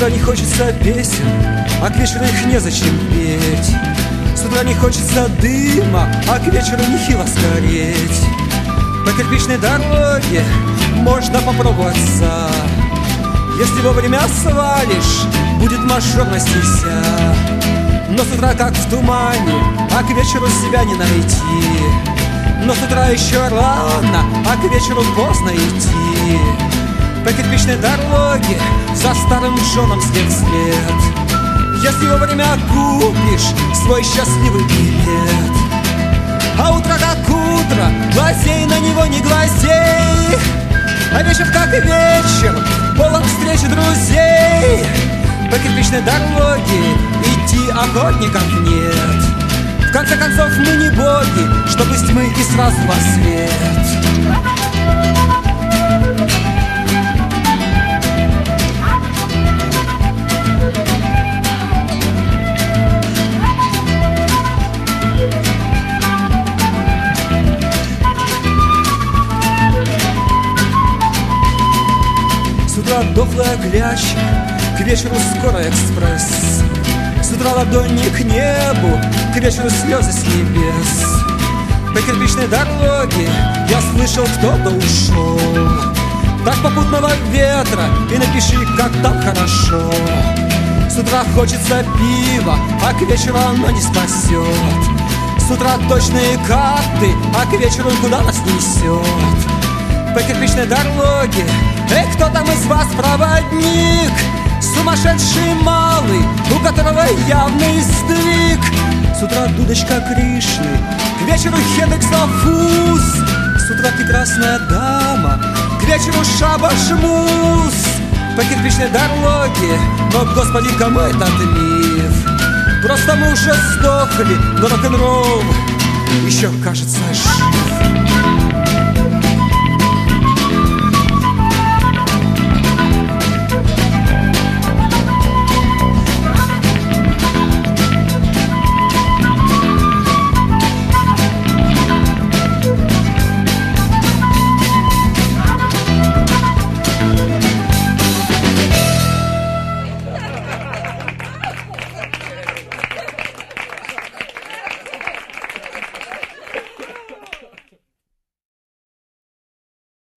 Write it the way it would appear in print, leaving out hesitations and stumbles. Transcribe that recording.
утра не хочется песен, а к вечеру их незачем петь. С утра не хочется дыма, а к вечеру нехило сгореть. По кирпичной дороге можно попробоваться. Если вовремя свалишь, будет мажорность и вся. Но с утра как в тумане, а к вечеру себя не найти. Но с утра еще рано, а к вечеру поздно идти. По кирпичной дороге за старым Джоном след вслед. Если вовремя купишь свой счастливый билет. А утро как утро, глазей на него не глазей. А вечер как вечер, полон встреч друзей. По кирпичной дороге идти охотников нет. В конце концов мы не боги, чтобы с тьмы и сразу во свет. С утра дохлая кляча, к вечеру скоро экспресс. С утра ладони к небу, к вечеру слезы с небес. По кирпичной дороге я слышал, кто-то ушел. Так попутного ветра и напиши, как там хорошо. С утра хочется пива, а к вечеру оно не спасет. С утра точные карты, а к вечеру куда нас несет. По кирпичной дороге, эй, кто там из вас проводник? Сумасшедший малый, у которого явный сдвиг. С утра дудочка Кришны, к вечеру хедекс на фуз. С утра прекрасная дама, к вечеру шабаш-мус. По кирпичной дороге, но, господи, кому этот миф? Просто мы уже сдохли, но рок-н-ролл еще, кажется, жив.